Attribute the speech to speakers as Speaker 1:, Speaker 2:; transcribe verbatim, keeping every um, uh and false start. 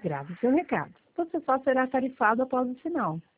Speaker 1: Grave seu recado. Você só será tarifado após o sinal.